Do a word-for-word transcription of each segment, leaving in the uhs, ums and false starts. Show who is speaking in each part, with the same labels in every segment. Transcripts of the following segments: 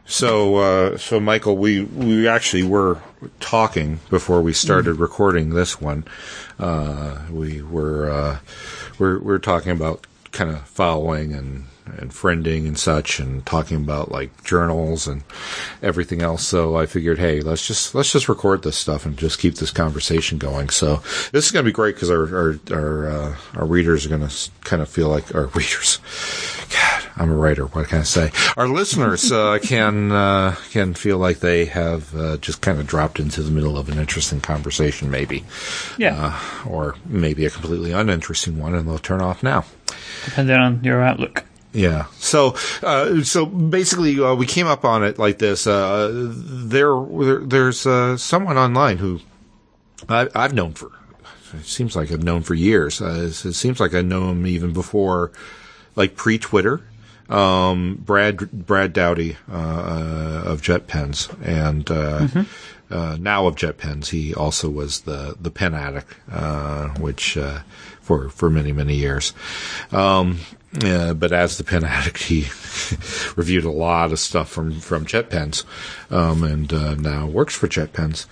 Speaker 1: So, uh, so Michael, we, we actually were talking before we started mm. recording this one. Uh, we were, uh, we're, we're talking about kind of following and, and friending and such, and talking about like journals and everything else. So I figured, hey, let's just, let's just record this stuff and just keep this conversation going. So this is going to be great because our, our, our, uh, our readers are going to kind of feel like our readers. God, I'm a writer. What can I say? Our listeners uh, can uh, can feel like they have uh, just kind of dropped into the middle of an interesting conversation, maybe.
Speaker 2: Yeah.
Speaker 1: Uh, or maybe a completely uninteresting one, and they'll turn off now.
Speaker 2: Depending on your outlook.
Speaker 1: Yeah. So, uh, so basically, uh, we came up on it like this. Uh, there, there there's uh, someone online who I, I've known for. It seems like I've known for years. Uh, it, it seems like I know him even before. Like pre-Twitter, um, Brad Brad Dowdy uh, uh, of JetPens, and uh, mm-hmm. uh, now of JetPens, he also was the the pen addict, uh, which uh, for for many many years. Um, uh, but as the pen addict, he reviewed a lot of stuff from from JetPens, um, and uh, now works for JetPens.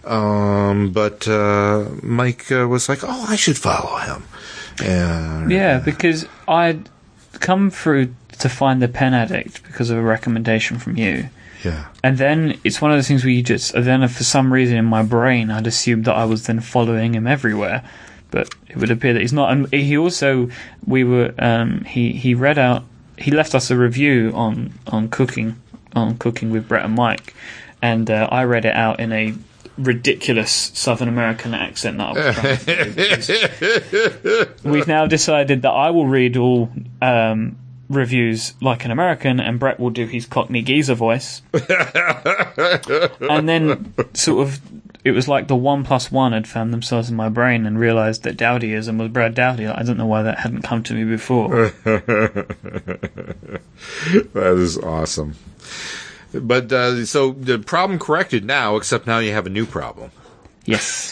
Speaker 1: Um, but uh, Mike uh, was like, "Oh, I should follow him." And,
Speaker 2: yeah, because I'd come through to find the pen addict because of a recommendation from you.
Speaker 1: Yeah.
Speaker 2: And then it's one of those things where you just, and then for some reason in my brain, I'd assumed that I was then following him everywhere. But it would appear that he's not. And he also, we were, um, he, he read out, he left us a review on, on cooking, on cooking with Brett and Mike. And uh, I read it out in a ridiculous Southern American accent that I was trying to do. We've now decided that I will read all um, reviews like an American, and Brett will do his Cockney geezer voice. And then sort of it was like the one plus one had found themselves in my brain and realised that Dowdyism was Brad Dowdy. I don't know why that hadn't come to me before.
Speaker 1: That is awesome. But, uh, so the problem corrected now, except now you have a new problem.
Speaker 2: Yes.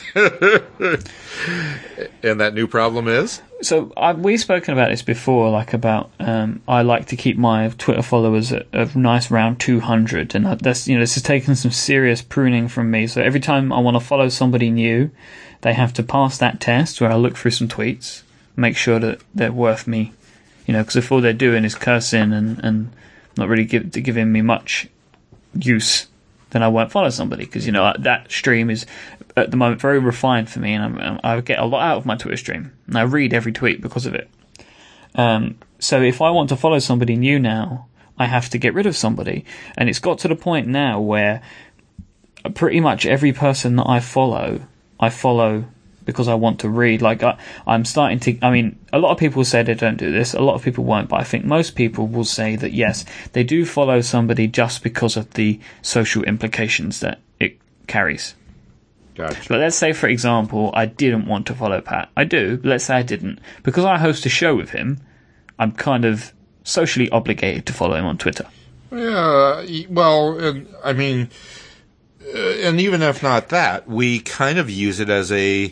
Speaker 1: And that new problem is?
Speaker 2: So I, we've spoken about this before, like about um, I like to keep my Twitter followers at a nice round two hundred, and that's, you know, this has taken some serious pruning from me. So every time I want to follow somebody new, they have to pass that test where I look through some tweets, make sure that they're worth me, you know, because if all they're doing is cursing and, and not really give, giving me much use, then I won't follow somebody, because, you know, that stream is at the moment very refined for me, and I'm, I get a lot out of my Twitter stream, and I read every tweet because of it. Um, so if I want to follow somebody new now, I have to get rid of somebody, and it's got to the point now where pretty much every person that I follow, I follow because I want to read. Like, I, I'm starting to, I mean, a lot of people say they don't do this, a lot of people won't, but I think most people will say that, yes, they do follow somebody just because of the social implications that it carries.
Speaker 1: Gotcha.
Speaker 2: But let's say, for example, I didn't want to follow Pat. I do, but let's say I didn't. Because I host a show with him, I'm kind of socially obligated to follow him on Twitter.
Speaker 1: Yeah, well, I mean, and even if not that, we kind of use it as a,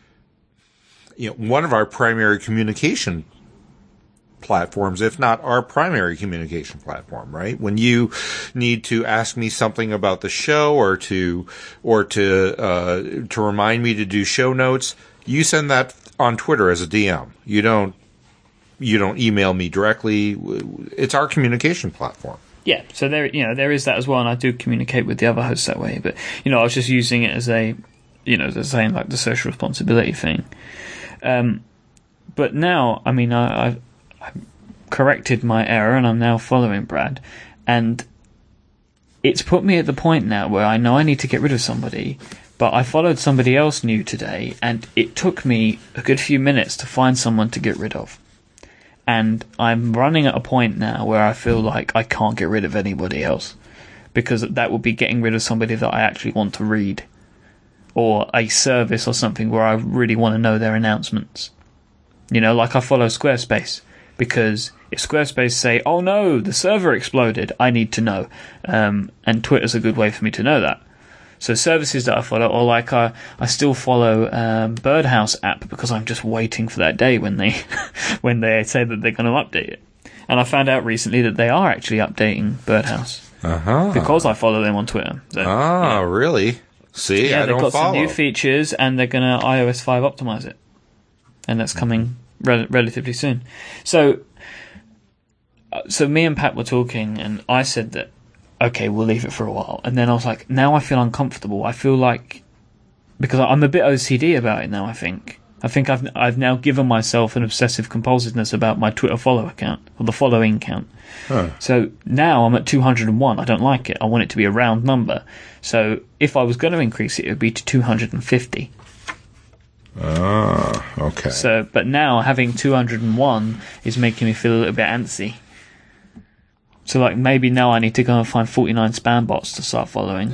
Speaker 1: you know, one of our primary communication platforms, if not our primary communication platform, right? When you need to ask me something about the show, or to, or to, uh, to remind me to do show notes, you send that on Twitter as a D M. You don't, you don't email me directly. It's our communication platform.
Speaker 2: Yeah, so there, you know, there is that as well, and I do communicate with the other hosts that way. But, you know, I was just using it as a, you know, as saying like the social responsibility thing. Um, but now, I mean, I, I've, I've corrected my error, and I'm now following Brad, and it's put me at the point now where I know I need to get rid of somebody, but I followed somebody else new today, and it took me a good few minutes to find someone to get rid of. And I'm running at a point now where I feel like I can't get rid of anybody else, because that would be getting rid of somebody that I actually want to read, or a service or something where I really want to know their announcements. You know, like I follow Squarespace, because if Squarespace say, oh no, the server exploded, I need to know. Um, and Twitter's a good way for me to know that. So services that I follow, or like I, I still follow um, Birdhouse app, because I'm just waiting for that day when they when they say that they're going to update it. And I found out recently that they are actually updating Birdhouse.
Speaker 1: Uh-huh.
Speaker 2: because I follow them on Twitter. So,
Speaker 1: Ah,
Speaker 2: yeah.
Speaker 1: really? See,
Speaker 2: Yeah,
Speaker 1: I
Speaker 2: they've
Speaker 1: don't
Speaker 2: got
Speaker 1: follow.
Speaker 2: some new features, and they're going to i O S five optimize it, and that's coming rel- relatively soon. So, uh, so me and Pat were talking, and I said that okay, we'll leave it for a while, and then I was like, now I feel uncomfortable. I feel like because I'm a bit O C D about it now. I think I think I've I've now given myself an obsessive compulsiveness about my Twitter follow account or the following count.
Speaker 1: Huh.
Speaker 2: So now I'm at two hundred one. I don't like it. I want it to be a round number. So if I was going to increase it, it would be to two hundred fifty.
Speaker 1: Ah, okay.
Speaker 2: So, but now having two hundred one is making me feel a little bit antsy. So, like, maybe now I need to go and find forty-nine spam bots to start following.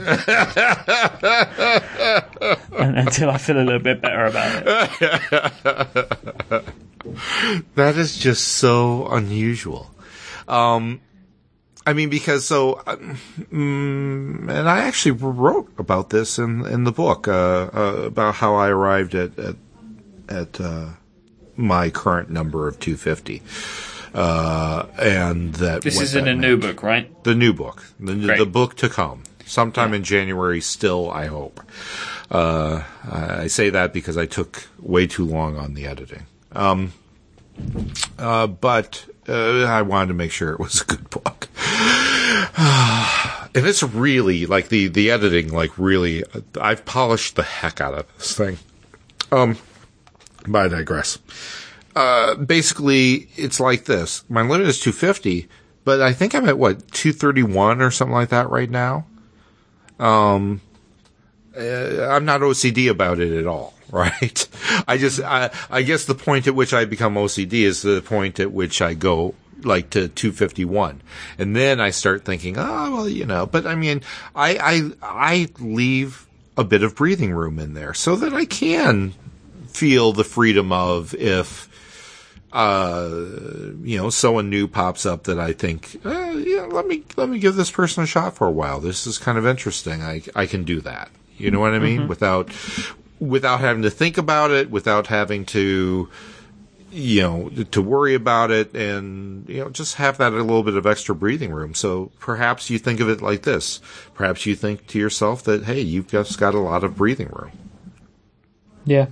Speaker 2: and, until I feel a little bit better about it.
Speaker 1: That is just so unusual. Um, I mean, because so, um, and I actually wrote about this in in the book uh, uh, about how I arrived at at, at uh, my current number of two hundred fifty, uh, and that
Speaker 2: This
Speaker 1: what
Speaker 2: is in
Speaker 1: that
Speaker 2: a
Speaker 1: meant.
Speaker 2: new book, right?
Speaker 1: The new book, the,
Speaker 2: Great.
Speaker 1: the book to come, sometime
Speaker 2: Yeah.
Speaker 1: in January. Still, I hope. Uh, I say that because I took way too long on the editing. Um, uh, but uh, I wanted to make sure it was a good book. And it's really, like, the, the editing, like, really, I've polished the heck out of this thing. Um, but I digress. Uh, basically, it's like this. My limit is two hundred fifty, but I think I'm at, what, two thirty-one or something like that right now? Um, uh, I'm not O C D about it at all, right? I just, I, I guess the point at which I become O C D is the point at which I go, like, to two fifty-one. And then I start thinking, oh, well, you know, but I mean, I, I, I leave a bit of breathing room in there so that I can feel the freedom of if, uh, you know, someone new pops up that I think, uh, yeah, let me, let me give this person a shot for a while. This is kind of interesting. I, I can do that. You know what I mean? Mm-hmm. Without, without having to think about it, without having to, you know, to worry about it, and, you know, just have that a little bit of extra breathing room. So perhaps you think of it like this. Perhaps you think to yourself that, hey, you've just got a lot of breathing room.
Speaker 2: Yeah.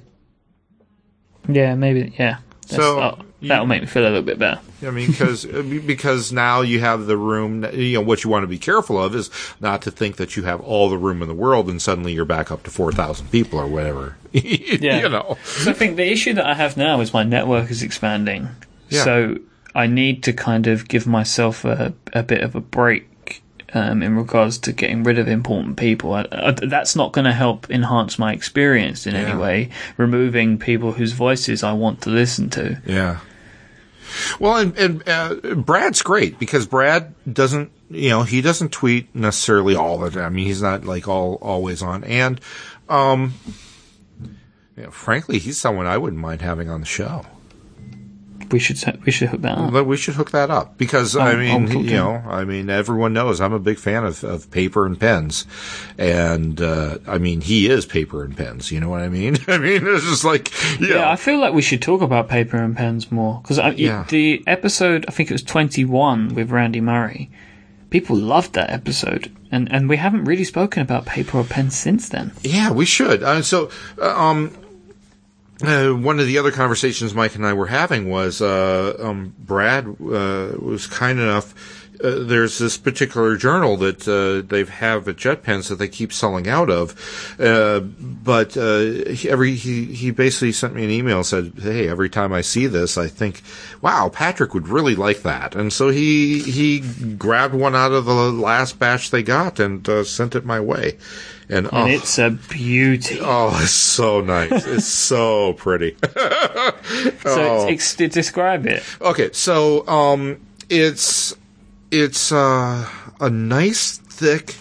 Speaker 2: Yeah, maybe, yeah. That's,
Speaker 1: So
Speaker 2: oh, that'll
Speaker 1: you,
Speaker 2: make me feel a little bit better.
Speaker 1: I mean, because because now you have the room. You know, what you want to be careful of is not to think that you have all the room in the world, and suddenly you're back up to four thousand people or whatever.
Speaker 2: Yeah.
Speaker 1: You know.
Speaker 2: So I think the issue that I have now is my network is expanding.
Speaker 1: Yeah.
Speaker 2: So I need to kind of give myself a, a bit of a break um, in regards to getting rid of important people. I, I, that's not going to help enhance my experience in
Speaker 1: Yeah.
Speaker 2: any way, removing people whose voices I want to listen to.
Speaker 1: Yeah. Well, and, and uh, Brad's great because Brad doesn't, you know, he doesn't tweet necessarily all the time. I mean, he's not like all always on. And, um, you know, frankly, he's someone I wouldn't mind having on the show.
Speaker 2: We should we should hook that up.
Speaker 1: But we should hook that up because
Speaker 2: I'll-
Speaker 1: I mean,
Speaker 2: I'll talk to
Speaker 1: you know, I mean, everyone knows I'm a big fan of, of paper and pens, and uh, I mean, he is paper and pens. You know what I mean? I mean, it's just like, you
Speaker 2: Yeah,
Speaker 1: know.
Speaker 2: I feel like we should talk about paper and pens more because
Speaker 1: Yeah.
Speaker 2: the episode, I think it was twenty-one with Randy Murray. People loved that episode, and and we haven't really spoken about paper or pen since then.
Speaker 1: Yeah, we should. Uh, so, uh, um, uh, one of the other conversations Mike and I were having was, uh, um, Brad, uh, was kind enough, uh, there's this particular journal that, uh, they have at JetPens that they keep selling out of, uh, but, uh, he, every, he, he basically sent me an email and said, hey, every time I see this, I think, wow, Patrick would really like that. And so he, he grabbed one out of the last batch they got and, uh, sent it my way. And,
Speaker 2: And
Speaker 1: oh,
Speaker 2: it's a beauty.
Speaker 1: oh, it's so nice. It's so pretty.
Speaker 2: so
Speaker 1: oh.
Speaker 2: ex- describe it.
Speaker 1: Okay, so um, it's it's uh, a nice thick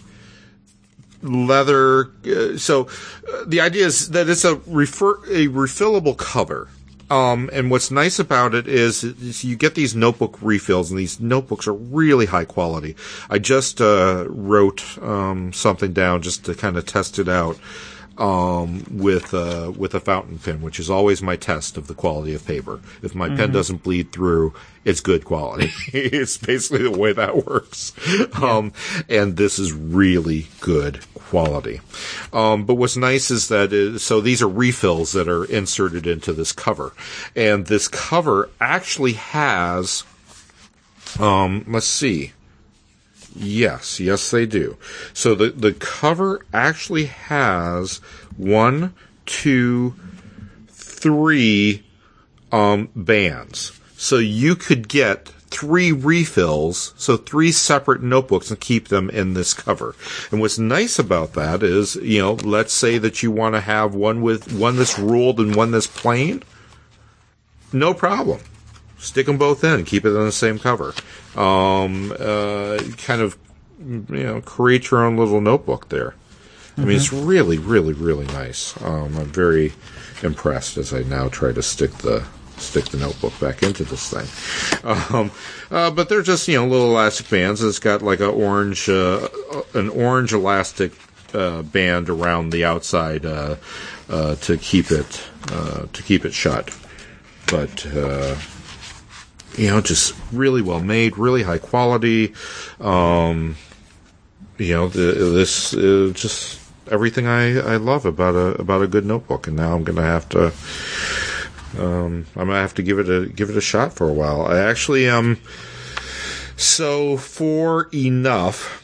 Speaker 1: leather. Uh, so uh, the idea is that it's a refer a refillable cover. Um, and what's nice about it is, is you get these notebook refills, and these notebooks are really high quality. I just uh, wrote um, something down just to kind of test it out. um, with uh, with a fountain pen, which is always my test of the quality of paper. If my mm-hmm. pen doesn't bleed through, it's good quality. It's basically the way that works. Yeah. Um, and this is really good quality. Um, but what's nice is that it, so these are refills that are inserted into this cover, and this cover actually has. Um, let's see. Yes, yes, they do. So the, the cover actually has one, two, three, um, bands. So you could get three refills, so three separate notebooks, and keep them in this cover. And what's nice about that is, you know, let's say that you want to have one with, one that's ruled and one that's plain. No problem. Stick them both in and keep it on the same cover. Um, uh, kind of, you know, create your own little notebook there. Mm-hmm. I mean, it's really, really, really nice. Um, I'm very impressed as I now try to stick the stick the notebook back into this thing. Um, uh, but they're just, you know, little elastic bands. It's got like a orange, uh, an orange elastic uh, band around the outside uh, uh, to keep it uh, to keep it shut. But uh, you know, just really well made, really high quality. Um, you know, the, this uh, just everything I, I love about a about a good notebook. And now I'm gonna have to, um, I'm gonna have to give it a give it a shot for a while. I actually um, so for enough,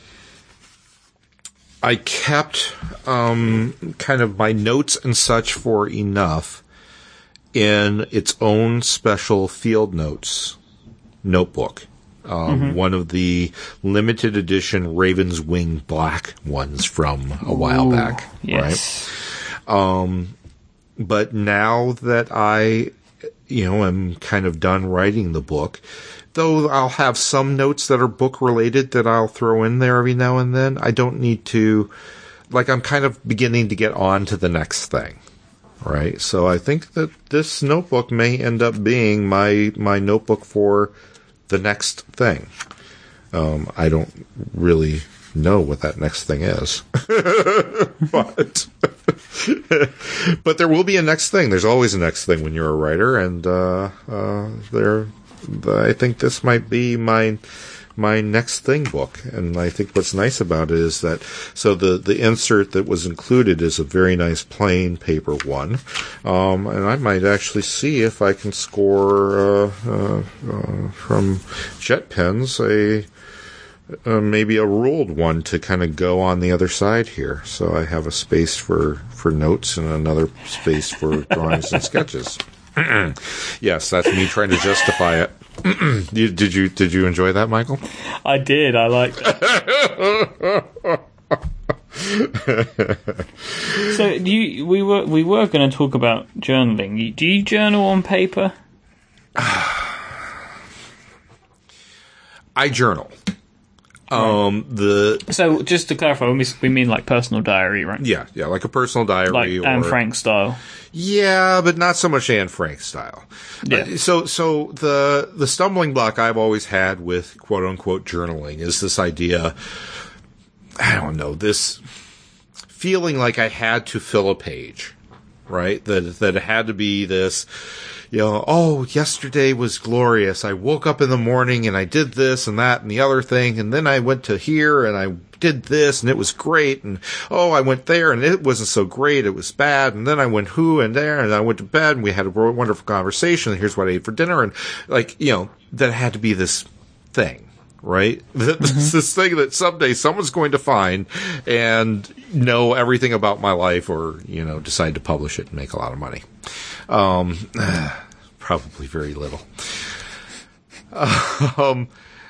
Speaker 1: I kept um kind of my notes and such for enough in its own special field notes notebook. Um, mm-hmm. One of the limited edition Raven's Wing Black ones from a while Ooh, back.
Speaker 2: Yes.
Speaker 1: Right? Um, but now that I, you know, am kind of done writing the book, though I'll have some notes that are book related that I'll throw in there every now and then, I don't need to, like, I'm kind of beginning to get on to the next thing. Right, so I think that this notebook may end up being my my notebook for the next thing. Um, I don't really know what that next thing is, but but there will be a next thing. There's always a next thing when you're a writer, and uh, uh, there, I think this might be my. my next thing book. And I think what's nice about it is that, so the, the insert that was included is a very nice plain paper one. Um, and I might actually see if I can score, uh, uh, uh from JetPens a, uh, maybe a ruled one to kind of go on the other side here. So I have a space for, for notes and another space for drawings and sketches. Yes, that's me trying to justify it. you, did you did you enjoy that, Michael?
Speaker 2: I did. I liked it. So you, we were we were going to talk about journaling. Do you journal on paper?
Speaker 1: I journal. Um, the
Speaker 2: so just to clarify, we we mean like personal diary, right?
Speaker 1: Yeah, yeah, like a personal diary,
Speaker 2: like
Speaker 1: or,
Speaker 2: Anne Frank style.
Speaker 1: Yeah, but not so much Anne Frank style.
Speaker 2: Yeah.
Speaker 1: Uh, so, so the the stumbling block I've always had with quote unquote journaling is this idea. I don't know, this feeling like I had to fill a page, right? That that it had to be this. You know, oh, yesterday was glorious. I woke up in the morning and I did this and that and the other thing. And then I went to here and I did this and it was great. And oh, I went there and it wasn't so great. It was bad. And then I went who and there and I went to bed and we had a wonderful conversation. And here's what I ate for dinner. And like, you know, that had to be this thing. Right? Mm-hmm. This, this thing that someday someone's going to find and know everything about my life, or, you know, decide to publish it and make a lot of money. Um, probably very little. Um,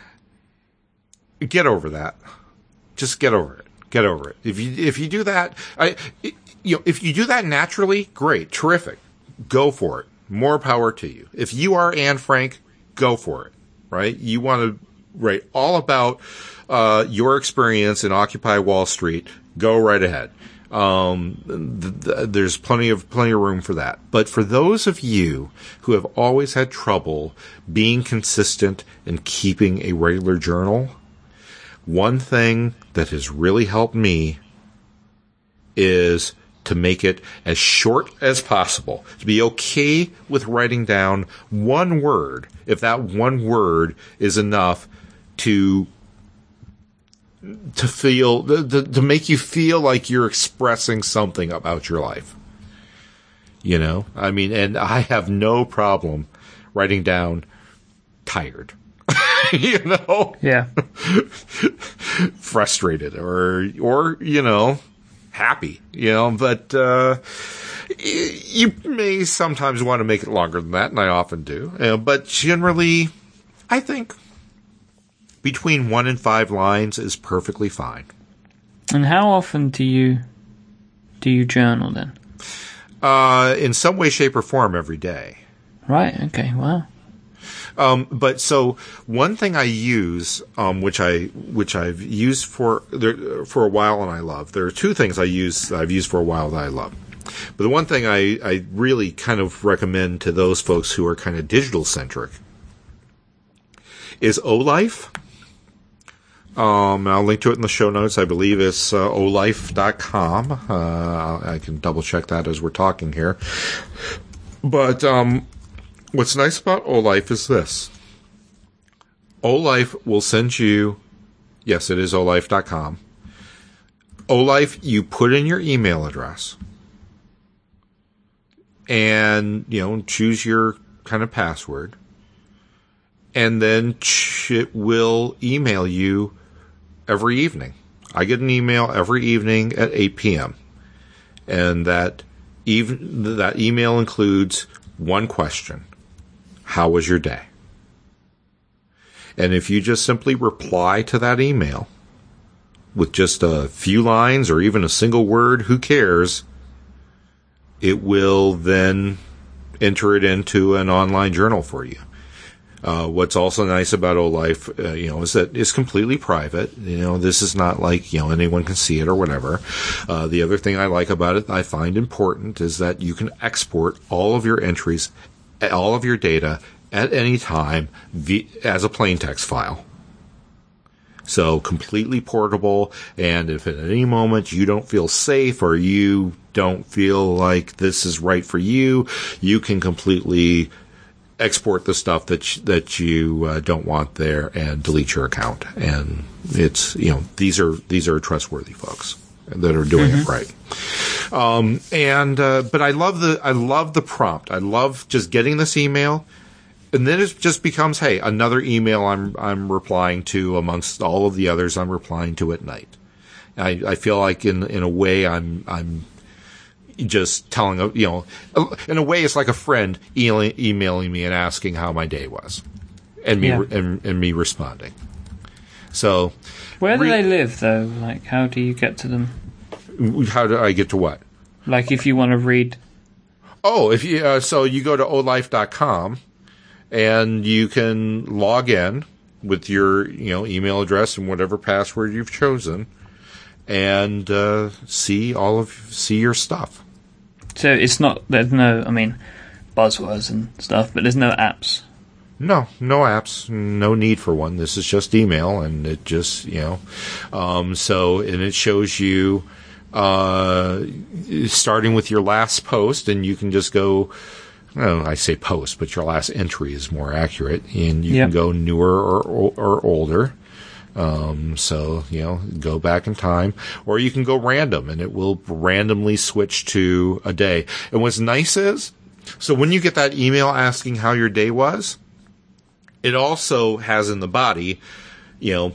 Speaker 1: get over that. Just get over it. Get over it. If you, if you do that, I, you know, if you do that naturally, great, terrific. Go for it. More power to you. If you are Anne Frank, go for it. Right? You want to write all about, uh, your experience in Occupy Wall Street. Go right ahead. Um, th- th- there's plenty of, plenty of room for that. But for those of you who have always had trouble being consistent and keeping a regular journal, one thing that has really helped me is to make it as short as possible. To be okay with writing down one word, if that one word is enough to to feel to, to make you feel like you're expressing something about your life. You know, I mean, and I have no problem writing down tired. You know,
Speaker 2: yeah,
Speaker 1: frustrated or or you know, happy. You know, but uh, you may sometimes want to make it longer than that, and I often do. Uh, but generally, I think between one and five lines is perfectly fine.
Speaker 2: And how often do you do you journal then?
Speaker 1: Uh, in some way, shape, or form every day.
Speaker 2: Right. Okay. Wow.
Speaker 1: Um, but so one thing I use, um, which I which I've used for there, for a while and I love. There are two things I use that I've used for a while that I love. But the one thing I, I really kind of recommend to those folks who are kind of digital centric is OLife. Um, I'll link to it in the show notes. I believe it's uh, o life dot com. Uh, I can double check that as we're talking here. But um, what's nice about OLife is this. OLife will send you, yes, it is o life dot com. OLife, you put in your email address and, you know, choose your kind of password. And then it will email you every evening. I get an email every evening at eight p.m. And that even that email includes one question. How was your day? And if you just simply reply to that email with just a few lines or even a single word, who cares? It will then enter it into an online journal for you. Uh, what's also nice about OLife, uh, you know, is that it's completely private. You know, this is not like, you know, anyone can see it or whatever. Uh, the other thing I like about it, I find important, is that you can export all of your entries, all of your data at any time via, as a plain text file. So completely portable, and if at any moment you don't feel safe or you don't feel like this is right for you, you can completely export the stuff that sh- that you uh, don't want there and delete your account. And it's, you know, these are these are trustworthy folks that are doing mm-hmm. it right. Um, and uh, but I love the I love the prompt. I love just getting this email, and then it just becomes, hey, another email I'm I'm replying to amongst all of the others I'm replying to at night. I, I feel like in in a way I'm I'm just telling, you know, in a way it's like a friend e- emailing me and asking how my day was, and me yeah. and, and me responding. So,
Speaker 2: where do re- they live though? Like, how do you get to them?
Speaker 1: How do I get to what?
Speaker 2: Like, if you want to read.
Speaker 1: Oh, if you uh, so you go to o life dot com and you can log in with your, you know, email address and whatever password you've chosen, and uh, see all of see your stuff.
Speaker 2: So it's not, there's no, I mean, buzzwords and stuff, but there's no apps.
Speaker 1: No, no apps, no need for one. This is just email, and it just, you know, um, so, and it shows you, uh, starting with your last post, and you can just go, well, I say post, but your last entry is more accurate, and you yep. can go newer or, or, or older. Um, so, you know, go back in time, or you can go random, and it will randomly switch to a day. And what's nice is, so when you get that email asking how your day was, it also has in the body, you know,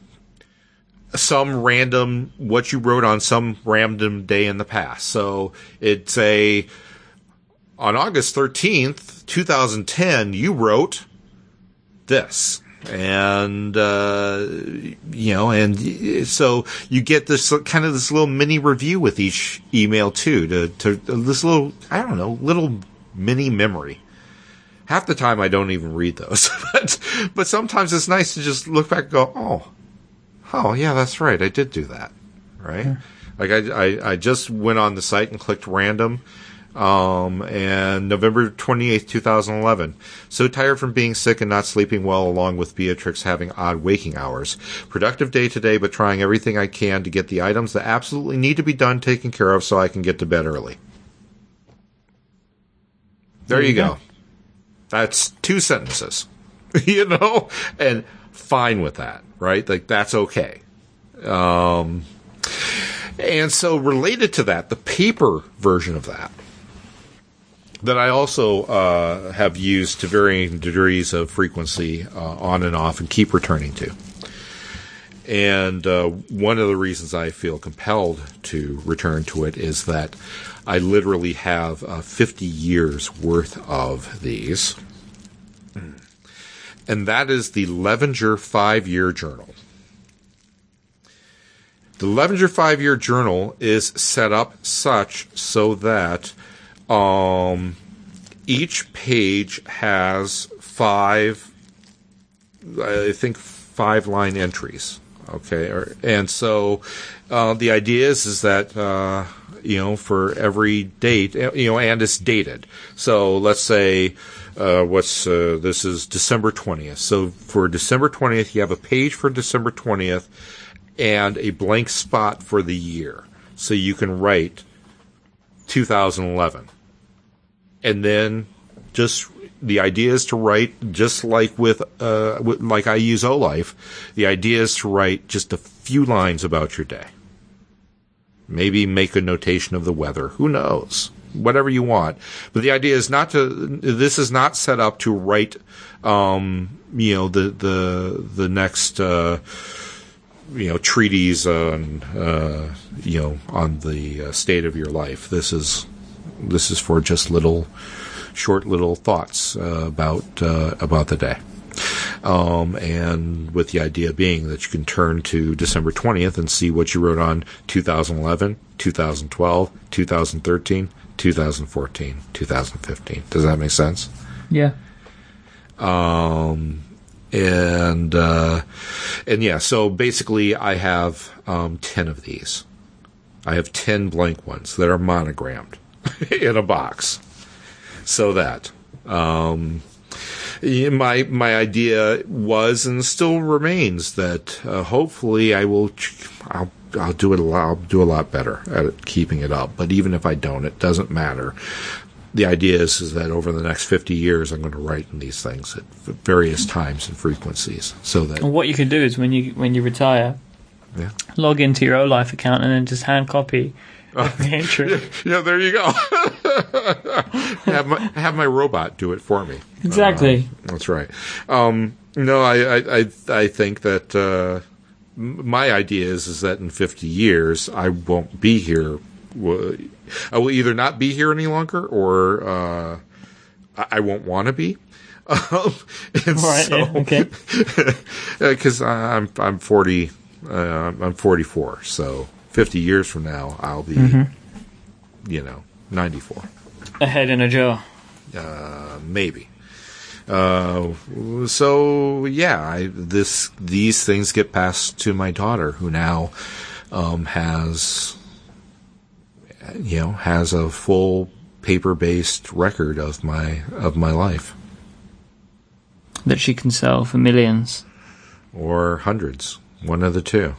Speaker 1: some random, what you wrote on some random day in the past. So it's a, on August thirteenth, twenty ten, you wrote this. And, uh, you know, and so you get this kind of this little mini review with each email too, to, to this little, I don't know, little mini memory. Half the time I don't even read those, but, but sometimes it's nice to just look back and go, oh, oh yeah, that's right. I did do that. Right. Yeah. Like I, I, I just went on the site and clicked random Um, and November twenty-eighth, twenty eleven. So tired from being sick and not sleeping well, along with Beatrix having odd waking hours. Productive day today, but trying everything I can to get the items that absolutely need to be done taken care of so I can get to bed early. There, there you go. go. That's two sentences, you know, and fine with that, right? Like, that's okay. Um, and so related to that, the paper version of that, that I also uh, have used to varying degrees of frequency uh, on and off and keep returning to. And uh, one of the reasons I feel compelled to return to it is that I literally have uh, fifty years worth of these. And that is the Levenger five-year journal. The Levenger five-year journal is set up such so that Um, each page has five, I think, five line entries. Okay, and so uh, the idea is is that uh, you know, for every date, you know, and it's dated. So let's say uh, what's uh, this is December twentieth. So for December twentieth, you have a page for December twentieth and a blank spot for the year. So you can write two thousand eleven. And then just the idea is to write, just like with, uh, with, like I use O-Life, the idea is to write just a few lines about your day. Maybe make a notation of the weather. Who knows? Whatever you want. But the idea is not to, this is not set up to write, um, you know, the, the, the next, uh, you know, treatise on, uh, you know, on the uh, state of your life. This is, This is for just little, short little thoughts uh, about uh, about the day, um, and with the idea being that you can turn to December twentieth and see what you wrote on two thousand eleven, two thousand twelve, two thousand thirteen, two thousand fourteen, two thousand fifteen. Does that make sense?
Speaker 2: Yeah.
Speaker 1: Um, and uh, and yeah, so basically, I have um, ten of these. I have ten blank ones that are monogrammed in a box, so that um, my my idea was and still remains that uh, hopefully I will I'll I'll do it a lot, I'll do a lot better at keeping it up. But even if I don't, it doesn't matter. The idea is is that over the next fifty years, I'm going to write in these things at various times and frequencies, so that.
Speaker 2: And what you can do is when you when you retire,
Speaker 1: yeah.
Speaker 2: log into your O-Life account and then just hand copy. Uh,
Speaker 1: yeah, yeah, there you go. have my have my robot do it for me.
Speaker 2: Exactly.
Speaker 1: Uh, that's right. Um, no, I, I I I think that uh, my idea is is that in fifty years I won't be here. I will either not be here any longer, or uh, I won't want to be. Um, and
Speaker 2: right.
Speaker 1: so,
Speaker 2: yeah, okay.
Speaker 1: Because I'm I'm forty. Uh, I'm forty-four. So. fifty years from now, I'll be, mm-hmm. you know, ninety-four.
Speaker 2: A head in a jar.
Speaker 1: Uh, maybe. Uh, so yeah, I, this these things get passed to my daughter, who now um, has, you know, has a full paper-based record of my of my life
Speaker 2: that she can sell for millions
Speaker 1: or hundreds. One of the two.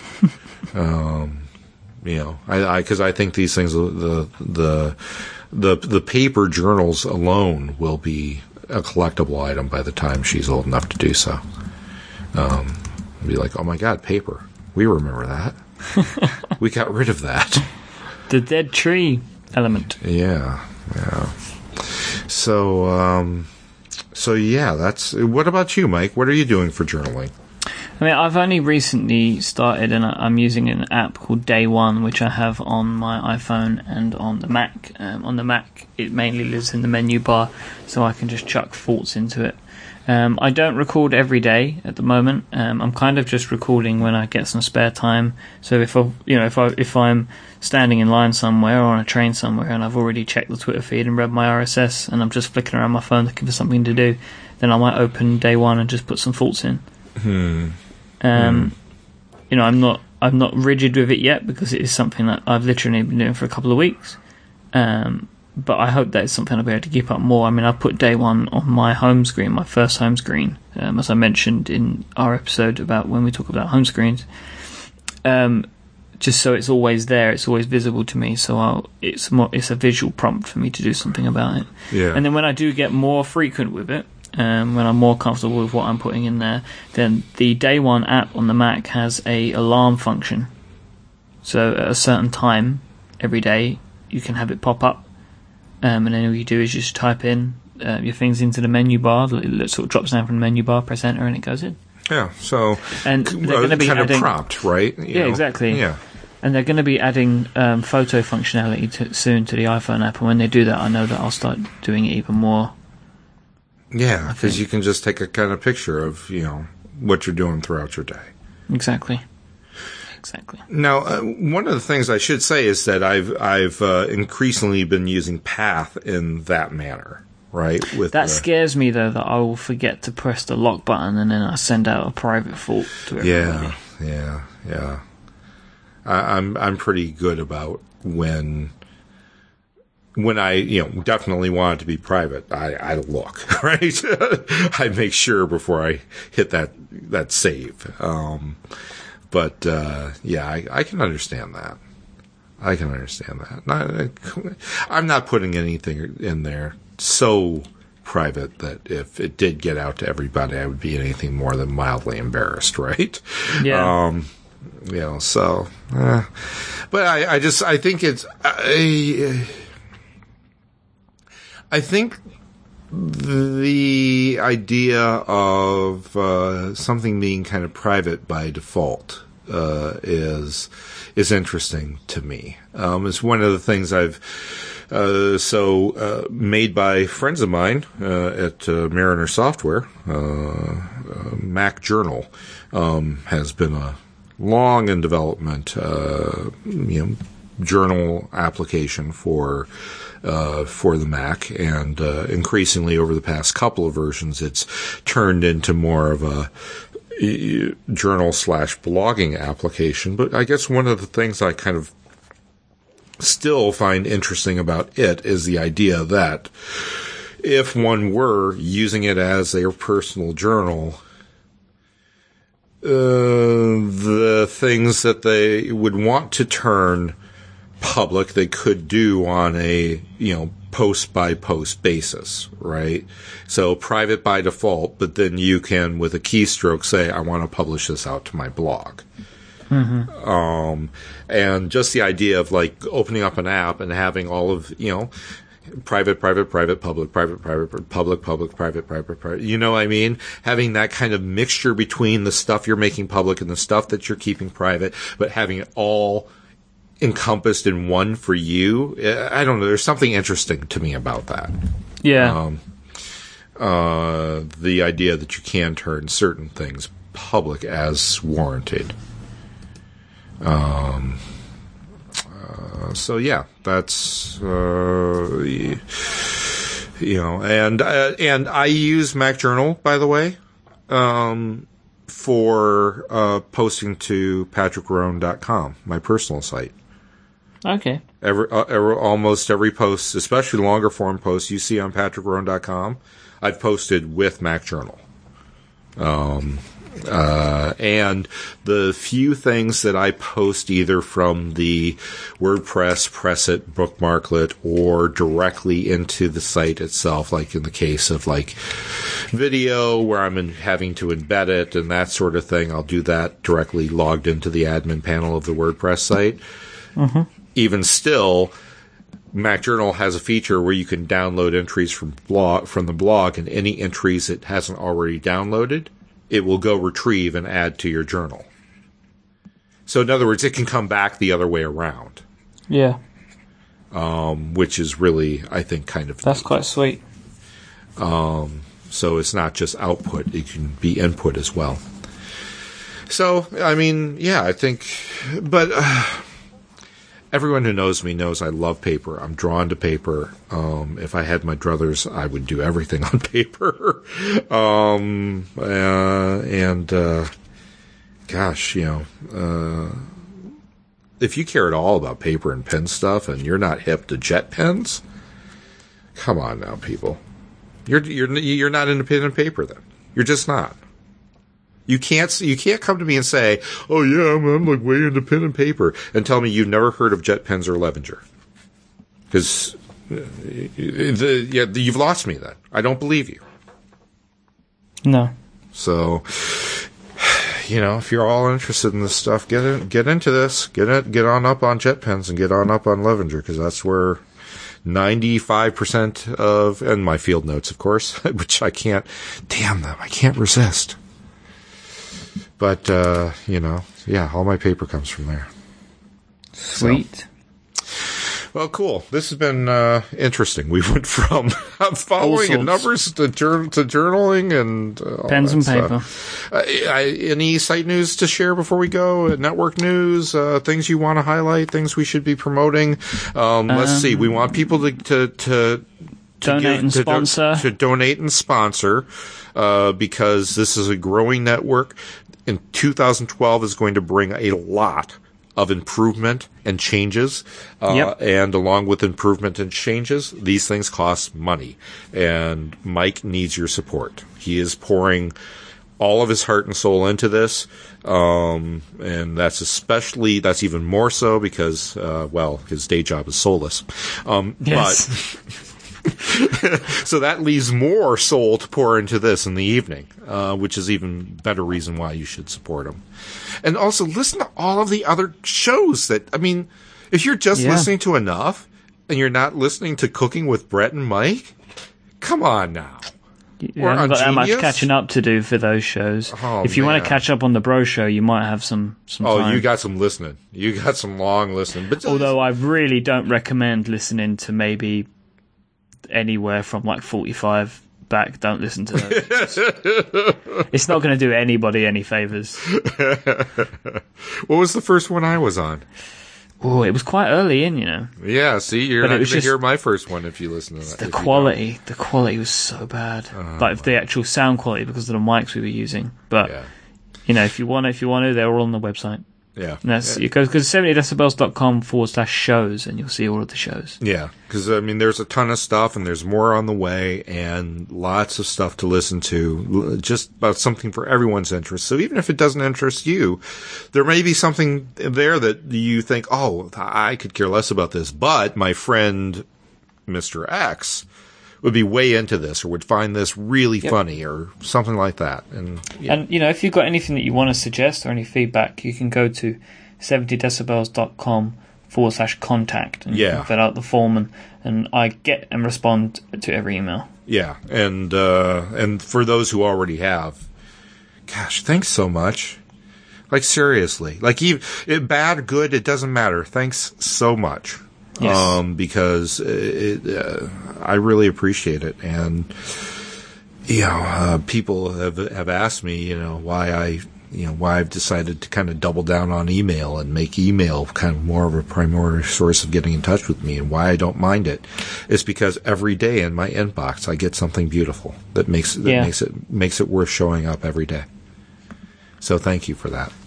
Speaker 1: Um, you know, I, I, cause I think these things, the, the, the, the paper journals alone will be a collectible item by the time she's old enough to do so. Um, be like, oh my God, paper. We remember that. We got rid of that.
Speaker 2: The dead tree element.
Speaker 1: Yeah. Yeah. So, um, so yeah, that's, what about you, Mike? What are you doing for journaling?
Speaker 2: I mean, I've only recently started, and I'm using an app called Day One, which I have on my iPhone and on the Mac. Um, on the Mac, it mainly lives in the menu bar, so I can just chuck thoughts into it. Um, I don't record every day at the moment. Um, I'm kind of just recording when I get some spare time. So if I, you know, if I if I'm standing in line somewhere or on a train somewhere, and I've already checked the Twitter feed and read my R S S, and I'm just flicking around my phone looking for something to do, then I might open Day One and just put some thoughts in.
Speaker 1: Hmm.
Speaker 2: Um, mm. You know, I'm not I'm not rigid with it yet because it is something that I've literally been doing for a couple of weeks. Um, but I hope that it's something I'll be able to keep up more. I mean, I put day one on my home screen, my first home screen, um, as I mentioned in our episode about when we talk about home screens. Um, just so it's always there, it's always visible to me. So I'll, it's more, it's a visual prompt for me to do something about it.
Speaker 1: Yeah.
Speaker 2: And then when I do get more frequent with it, um, when I'm more comfortable with what I'm putting in there, then the day one app on the Mac has a alarm function. So at a certain time every day, you can have it pop up, um, and then all you do is just type in uh, your things into the menu bar. It sort of drops down from the menu bar, press enter, and it goes in.
Speaker 1: Yeah, so
Speaker 2: and they're going to be
Speaker 1: kind
Speaker 2: adding,
Speaker 1: of prompt, right? You
Speaker 2: yeah,
Speaker 1: know?
Speaker 2: exactly.
Speaker 1: Yeah,
Speaker 2: and they're going to be adding um, photo functionality to, soon to the iPhone app, and when they do that, I know that I'll start doing it even more.
Speaker 1: Yeah, because you can just take a kind of picture of you know what you're doing throughout your day.
Speaker 2: Exactly. Exactly.
Speaker 1: Now, uh, one of the things I should say is that I've I've uh, increasingly been using Path in that manner. Right. With
Speaker 2: that
Speaker 1: the,
Speaker 2: scares me though, that I will forget to press the lock button and then I send out a private fault to everybody.
Speaker 1: Yeah, yeah, yeah. I, I'm I'm pretty good about when when I you know definitely want it to be private. I, I look right. I make sure before I hit that that save. Um, but uh, yeah, I, I can understand that. I can understand that. Not, I'm not putting anything in there so private that if it did get out to everybody, I would be anything more than mildly embarrassed, right?
Speaker 2: Yeah.
Speaker 1: Um, you know, so, eh. But I, I just, I think it's, I, I think the idea of uh, something being kind of private by default uh, is is interesting to me. Um, it's one of the things I've uh, so uh, made by friends of mine uh, at uh, Mariner Software. Uh, uh, Mac Journal um, has been a long in development, uh, you know, journal application for uh, for the Mac, and uh, increasingly over the past couple of versions, it's turned into more of a journal slash blogging application. But I guess one of the things I kind of still find interesting about it is the idea that if one were using it as their personal journal, uh, the things that they would want to turn public, they could do on a, you know, post by post basis, right? So private by default, but then you can, with a keystroke, say, I want to publish this out to my blog. Mm-hmm. Um, and just the idea of like opening up an app and having all of, you know, private, private, private, public, private, private, public, public, private, private, private. You know what I mean? Having that kind of mixture between the stuff you're making public and the stuff that you're keeping private, but having it all encompassed in one for you. I don't know. There's something interesting to me about that.
Speaker 2: Yeah.
Speaker 1: Um, uh, the idea that you can turn certain things public as warranted. Um, uh, so yeah, that's, uh, you know, and, uh, and I use Mac Journal, by the way, um, for, uh, posting to patrick roan dot com, my personal site.
Speaker 2: Okay.
Speaker 1: Every, uh, every, almost every post, especially longer form posts you see on patrick roan dot com, I've posted with Mac Journal. Um, uh, and the few things that I post either from the WordPress, Pressit, Bookmarklet, or directly into the site itself, like in the case of like video where I'm in, having to embed it and that sort of thing, I'll do that directly logged into the admin panel of the WordPress site. Mm-hmm. Even still, Mac Journal has a feature where you can download entries from blog from the blog, and any entries it hasn't already downloaded, it will go retrieve and add to your journal. So in other words, it can come back the other way around.
Speaker 2: Yeah.
Speaker 1: Um, which is really, I think, kind of
Speaker 2: That's
Speaker 1: neat.
Speaker 2: quite sweet.
Speaker 1: Um, so it's not just output, it can be input as well. So, I mean, yeah, I think, but uh, everyone who knows me knows I love paper. I'm drawn to paper. Um, if I had my druthers, I would do everything on paper. um, uh, and, uh, gosh, you know, uh, if you care at all about paper and pen stuff and you're not hip to jet pens, Come on now, people. You're you're you're not independent paper then. You're just not. You can't you can't come to me and say, "Oh yeah, I'm, I'm like way independent paper," and tell me you've never heard of JetPens or Levenger, because the yeah you've lost me then. I don't believe you.
Speaker 2: No.
Speaker 1: So, you know, if you're all interested in this stuff, get in, get into this. Get it, get on up on JetPens and get on up on Levenger, because that's where ninety-five percent of, and my field notes, of course, which I can't, damn them, I can't resist. But, uh, you know, yeah, all my paper comes from there.
Speaker 2: Sweet.
Speaker 1: So. Well, cool. This has been uh, interesting. We went from following and numbers to, jour- to journaling and uh, all
Speaker 2: pens and
Speaker 1: stuff.
Speaker 2: paper.
Speaker 1: Uh, I, any site news to share before we go? Network news, uh, things you want to highlight, things we should be promoting. Um, let's um, see. We want people to to to, to
Speaker 2: donate
Speaker 1: give,
Speaker 2: and
Speaker 1: to
Speaker 2: sponsor.
Speaker 1: Do, to donate and sponsor, uh, because this is a growing network. In two thousand twelve is going to bring a lot of improvement and changes. Uh,
Speaker 2: yep.
Speaker 1: And along with improvement and changes, these things cost money. And Mike needs your support. He is pouring all of his heart and soul into this. Um, and that's especially, that's even more so because, uh, well, his day job is soulless. Um,
Speaker 2: yes.
Speaker 1: But, so that leaves more soul to pour into this in the evening, uh, which is even better reason why you should support him. And also listen to all of the other shows that, I mean, if you're just
Speaker 2: yeah.
Speaker 1: listening to enough and you're not listening to Cooking with Brett and Mike, come on now.
Speaker 2: You haven't got that much catching up to do for those shows.
Speaker 1: Oh,
Speaker 2: if you
Speaker 1: man.
Speaker 2: want to catch up on the Bro Show, you might have some, some
Speaker 1: oh,
Speaker 2: time.
Speaker 1: you got some listening. You got some long listening. But
Speaker 2: although I really don't recommend listening to maybe anywhere from like forty-five back. Don't listen to those. It's not going to do anybody any favors.
Speaker 1: What was the first one I was on?
Speaker 2: Oh, it was quite early in, you know.
Speaker 1: Yeah, see, you're
Speaker 2: but
Speaker 1: not going to hear my first one if you listen to that.
Speaker 2: The quality, the quality was so bad.
Speaker 1: Oh,
Speaker 2: like the actual sound quality because of the mics we were using. But
Speaker 1: yeah.
Speaker 2: you know, if you want, if you want to, they're all on the website.
Speaker 1: Yeah.
Speaker 2: And that's
Speaker 1: yeah.
Speaker 2: you go because seventy decibels dot com forward slash shows, and you'll see all of the shows.
Speaker 1: Yeah, because I mean, there's a ton of stuff, and there's more on the way, and lots of stuff to listen to. Just about something for everyone's interest. So even if it doesn't interest you, there may be something there that you think, oh, I could care less about this, but my friend Mister X would be way into this, or would find this really yep. funny, or something like that. And yeah.
Speaker 2: and you know, if you've got anything that you want to suggest or any feedback, you can go to seventy decibels dot com forward slash contact, and
Speaker 1: yeah.
Speaker 2: you can fill out the form, and, and I get and respond to every email.
Speaker 1: Yeah, and uh, and for those who already have, gosh, thanks so much. Like seriously, like even it, bad, good, it doesn't matter. Thanks so much.
Speaker 2: Yes.
Speaker 1: Um, because it, uh, I really appreciate it, and you know, uh, people have have asked me, you know, why I, you know, why I've decided to kind of double down on email and make email kind of more of a primary source of getting in touch with me, and why I don't mind it. It's because every day in my inbox I get something beautiful that makes that
Speaker 2: yeah.
Speaker 1: makes it makes it worth showing up every day. So thank you for that.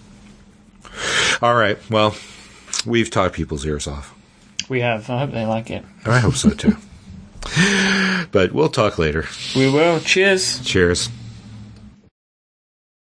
Speaker 1: All right, well, we've talked people's ears off.
Speaker 2: We have. I hope they like it.
Speaker 1: I hope so, too. But we'll talk later.
Speaker 2: We will. Cheers.
Speaker 1: Cheers.